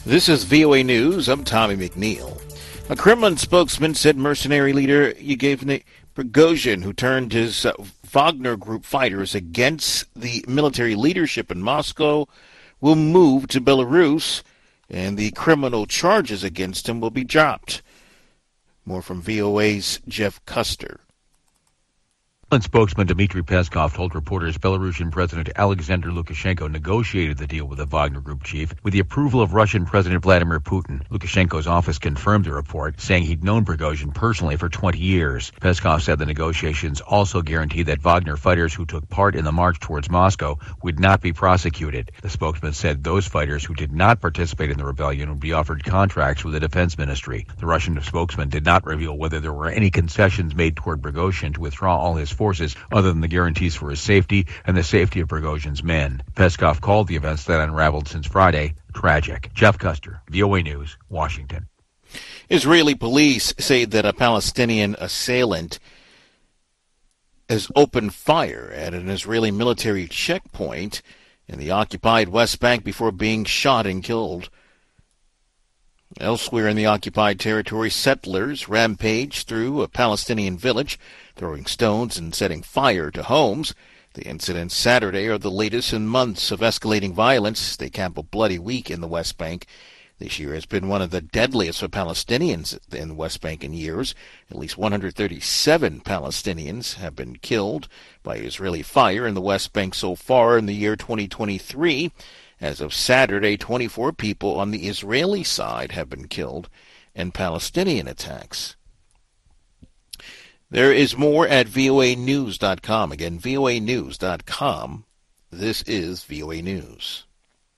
This is VOA News. I'm Tommy McNeil. A Kremlin spokesman said mercenary leader Yevgeny Prigozhin, who turned his Wagner Group fighters against the military leadership in Moscow, will move to Belarus, and the criminal charges against him will be dropped. More from VOA's Jeff Custer. Spokesman Dmitry Peskov told reporters Belarusian President Alexander Lukashenko negotiated the deal with the Wagner Group chief with the approval of Russian President Vladimir Putin. Lukashenko's office confirmed the report, saying he'd known Prigozhin personally for 20 years. Peskov said the negotiations also guaranteed that Wagner fighters who took part in the march towards Moscow would not be prosecuted. The spokesman said those fighters who did not participate in the rebellion would be offered contracts with the defense ministry. The Russian spokesman did not reveal whether there were any concessions made toward Prigozhin to withdraw all his forces other than the guarantees for his safety and the safety of Prigozhin's men. Peskov called the events that unraveled since Friday tragic. Jeff Custer, VOA News, Washington. Israeli police say that a Palestinian assailant has opened fire at an Israeli military checkpoint in the occupied West Bank before being shot and killed. Elsewhere in the occupied territory, settlers rampaged through a Palestinian village, throwing stones and setting fire to homes. The incidents Saturday are the latest in months of escalating violence. They cap a bloody week in the West Bank. This year has been one of the deadliest for Palestinians in the West Bank in years. At least 137 Palestinians have been killed by Israeli fire in the West Bank so far in the year 2023. As of Saturday, 24 people on the Israeli side have been killed in Palestinian attacks. There is more at voanews.com. Again, voanews.com. This is VOA News.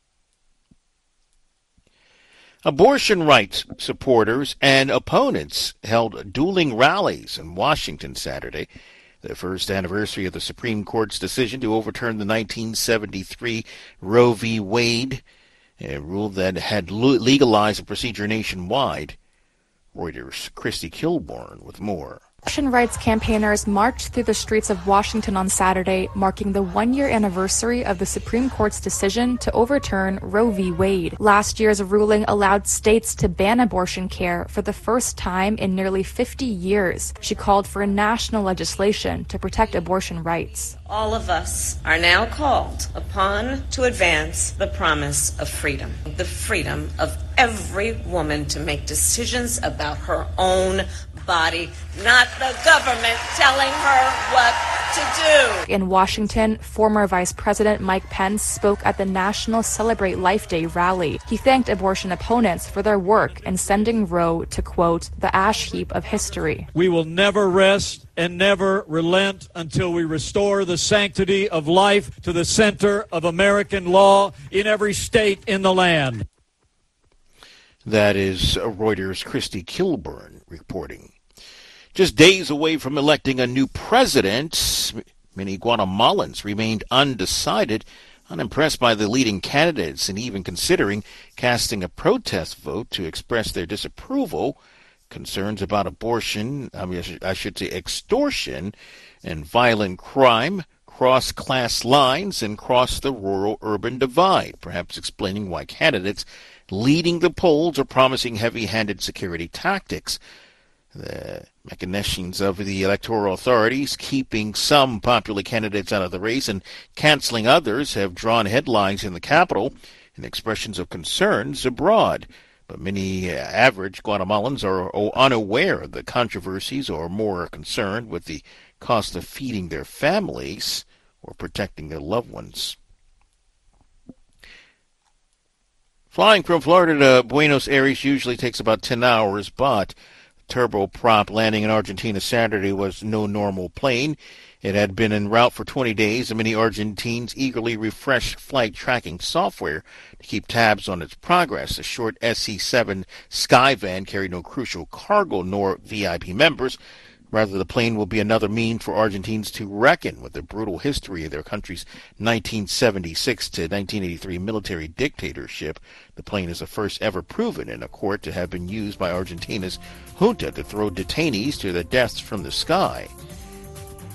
Abortion rights supporters and opponents held dueling rallies in Washington Saturday, the first anniversary of the Supreme Court's decision to overturn the 1973 Roe v. Wade, a rule that had legalized the procedure nationwide. Reuters' Christy Kilborn with more. Abortion rights campaigners marched through the streets of Washington on Saturday, marking the one-year anniversary of the Supreme Court's decision to overturn Roe v. Wade. Last year's ruling allowed states to ban abortion care for the first time in nearly 50 years. She called for a national legislation to protect abortion rights. All of us are now called upon to advance the promise of freedom, the freedom of every woman to make decisions about her own body, not the government telling her what to do. In Washington, former Vice President Mike Pence spoke at the National Celebrate Life Day rally. He thanked abortion opponents for their work in sending Roe to, quote, the ash heap of history. We will never rest and never relent until we restore the sanctity of life to the center of American law in every state in the land. That is Reuters' Christy Kilburn reporting. Just days away from electing a new president, many Guatemalans remained undecided, unimpressed by the leading candidates, and even considering casting a protest vote to express their disapproval. Concerns about abortion, I should say extortion, and violent crime cross class lines and cross the rural-urban divide, perhaps explaining why candidates leading the polls are promising heavy-handed security tactics. The machinations of the electoral authorities, keeping some popular candidates out of the race and canceling others, have drawn headlines in the capital and expressions of concerns abroad. But many average Guatemalans are unaware of the controversies or more concerned with the cost of feeding their families or protecting their loved ones. Flying from Florida to Buenos Aires usually takes about 10 hours, but turboprop landing in Argentina Saturday was no normal plane. It had been en route for 20 days, and many Argentines eagerly refreshed flight tracking software to keep tabs on its progress. The short SC-7 Skyvan carried no crucial cargo nor VIP members. Rather, the plane will be another means for Argentines to reckon with the brutal history of their country's 1976 to 1983 military dictatorship. The plane is the first ever proven in a court to have been used by Argentina's junta to throw detainees to their deaths from the sky.